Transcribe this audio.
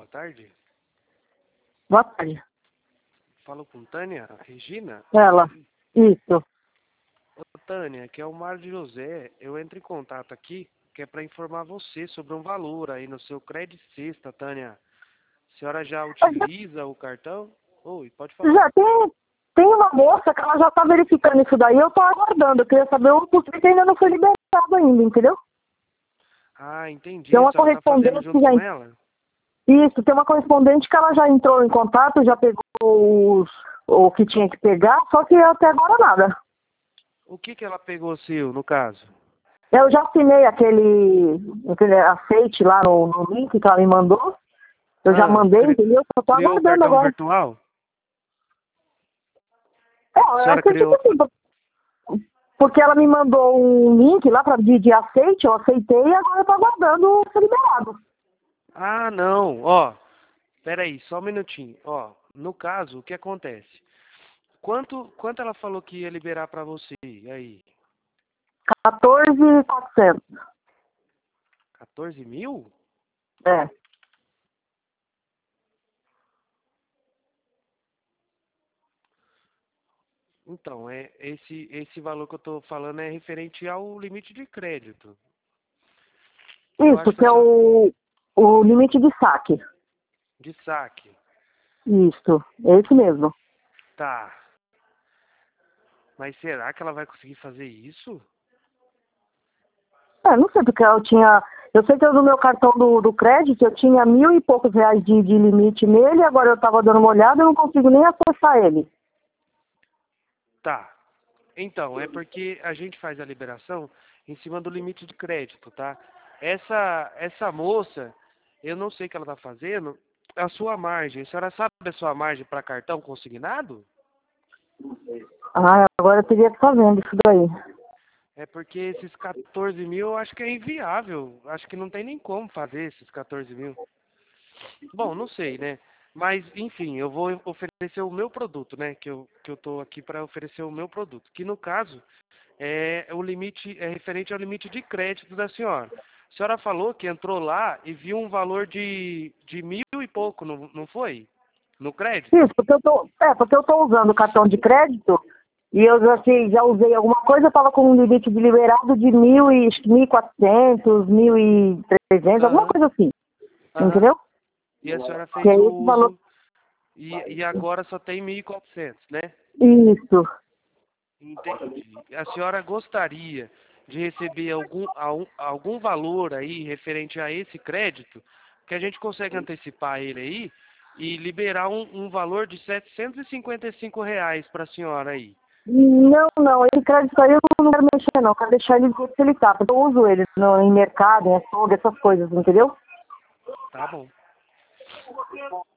tarde. Boa tarde. Falo com Tânia Regina. Ela. Isso. Ô, Tânia, que é o Mário de José. Eu entro em contato aqui, que é para informar você sobre um valor aí no seu crédito sexta, Tânia. A senhora já utiliza o cartão? Oi, pode falar. Já tem uma moça que ela já tá verificando isso daí, eu tô aguardando. Eu queria saber o porquê que ainda não foi liberado ainda, entendeu? Ah, entendi. Tem A uma senhora tá fazendo correspondente junto que já... com ela? Isso, tem uma correspondente que ela já entrou em contato, já pegou o que tinha que pegar, só que até agora nada. O que ela pegou seu, no caso? Eu já assinei aquele aceite lá no link que ela me mandou. Eu já mandei, entendeu? Só tô Criou o aguardando cartão agora. virtual? É, A eu senhora acredito criou... que sim, porque ela me mandou um link lá de aceite, eu aceitei e agora eu tô aguardando ser liberado. Ah, não. Ó, peraí, só um minutinho. Ó, no caso, o que acontece? Quanto ela falou que ia liberar pra você aí? 14.400. 14 mil? É. Então, esse valor que eu tô falando é referente ao limite de crédito. Eu Isso, acho que que a é senhora... o limite de saque. De saque. Isso, é esse mesmo. Tá. Mas será que ela vai conseguir fazer isso? É, não sei, porque eu tinha... Eu sei que eu, no meu cartão do crédito eu tinha 1.000 e poucos reais de limite nele, agora eu tava dando uma olhada e eu não consigo nem acessar ele. Tá. Então, é porque a gente faz a liberação em cima do limite de crédito, tá? Essa moça, eu não sei o que ela tá fazendo, a sua margem. A senhora sabe a sua margem para cartão consignado? Ah, agora eu teria que estar vendo isso daí. É porque esses 14 mil eu acho que é inviável. Acho que não tem nem como fazer esses 14 mil. Bom, não sei, né? Mas, enfim, eu vou oferecer o meu produto, né? Que eu tô aqui para oferecer o meu produto. Que no caso o limite, é referente ao limite de crédito da senhora. A senhora falou que entrou lá e viu um valor de 1.000 e pouco, não foi? No crédito? Isso, porque eu tô usando o cartão de crédito e eu já usei alguma coisa, eu tava com um limite de liberado de 1.400, 1.300, alguma Aham, coisa assim, aham. entendeu? E a senhora Que fez é o esse valor. uso e agora só tem 1.400, né? Isso. Entendi. A senhora gostaria de receber algum valor aí referente a esse crédito, que a gente consegue antecipar ele aí e liberar um valor de R$ 755 para a senhora aí. Não, esse crédito aí eu não quero mexer não, eu quero deixar ele do jeito que ele tá, porque eu uso ele em mercado, em açougue, essas coisas, entendeu? Tá bom.